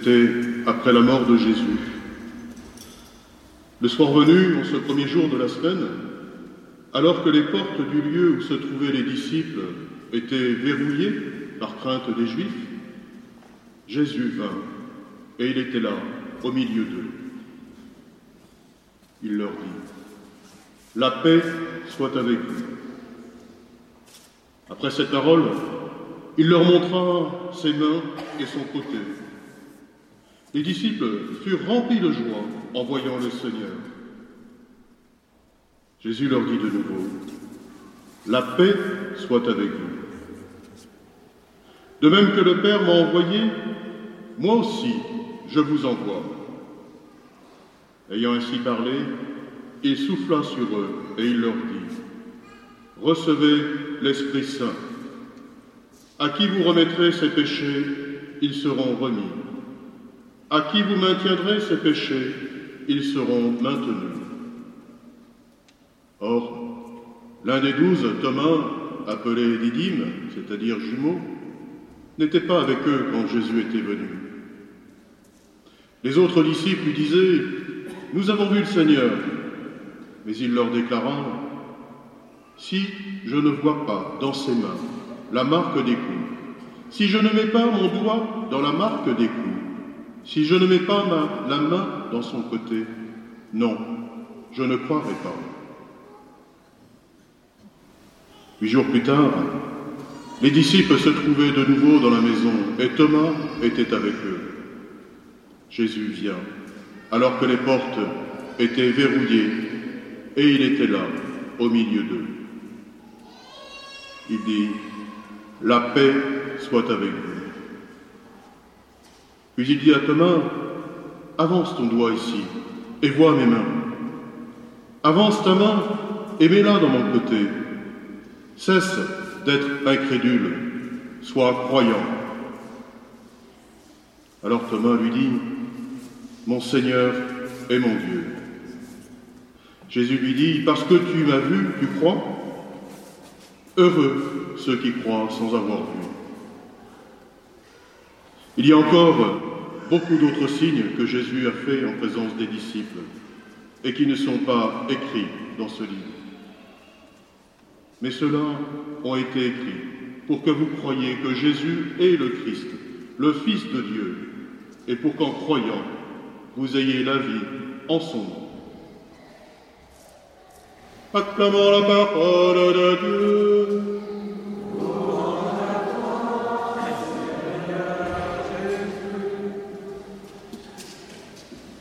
C'était après la mort de Jésus. Le soir venu, en ce premier jour de la semaine, alors que les portes du lieu où se trouvaient les disciples étaient verrouillées par crainte des Juifs, Jésus vint, et il était là, au milieu d'eux. Il leur dit : « La paix soit avec vous. » Après cette parole, il leur montra ses mains et son côté. Les disciples furent remplis de joie en voyant le Seigneur. Jésus leur dit de nouveau : « La paix soit avec vous. De même que le Père m'a envoyé, moi aussi je vous envoie. » Ayant ainsi parlé, il souffla sur eux et il leur dit : « Recevez l'Esprit Saint. À qui vous remettrez ses péchés, ils seront remis. À qui vous maintiendrez ses péchés, ils seront maintenus. » Or, l'un des 12, Thomas, appelé Didyme, c'est-à-dire jumeau, n'était pas avec eux quand Jésus était venu. Les autres disciples lui disaient : « Nous avons vu le Seigneur. » Mais il leur déclara : « Si je ne vois pas dans ses mains la marque des coups, si je ne mets pas mon doigt dans la marque des coups, si je ne mets pas la main dans son côté, non, je ne croirai pas. » 8 jours plus tard, les disciples se trouvaient de nouveau dans la maison et Thomas était avec eux. Jésus vient, alors que les portes étaient verrouillées, et il était là, au milieu d'eux. Il dit : « La paix soit avec vous. » Puis il dit à Thomas : « Avance ton doigt ici, et vois mes mains. Avance ta main, et mets-la dans mon côté. Cesse d'être incrédule, sois croyant. » Alors Thomas lui dit : « Mon Seigneur et mon Dieu. » Jésus lui dit : « Parce que tu m'as vu, tu crois ? Heureux ceux qui croient sans avoir vu. » Il y a encore beaucoup d'autres signes que Jésus a faits en présence des disciples et qui ne sont pas écrits dans ce livre. Mais ceux-là ont été écrits pour que vous croyiez que Jésus est le Christ, le Fils de Dieu, et pour qu'en croyant, vous ayez la vie en son nom. Acclamons la parole de Dieu.